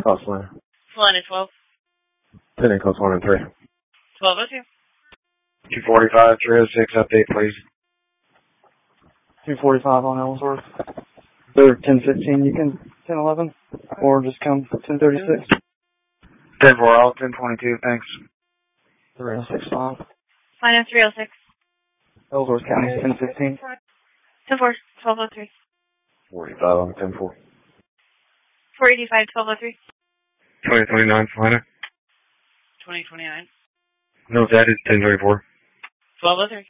Hustler. Salina 12. Pending codes 1 and 3. 1202. 245, 306, update, please. 245 on Ellsworth. They're 10:15. You can 10:11, or just come 10:36. 10-4 all, 1022, thanks. 306 5. Salina 306. Ellsworth County 10:15. 10-4, 1203. 45 on 10-4. 485, 1203. 2029, Salina. 2029. No, that is 1034. 1203.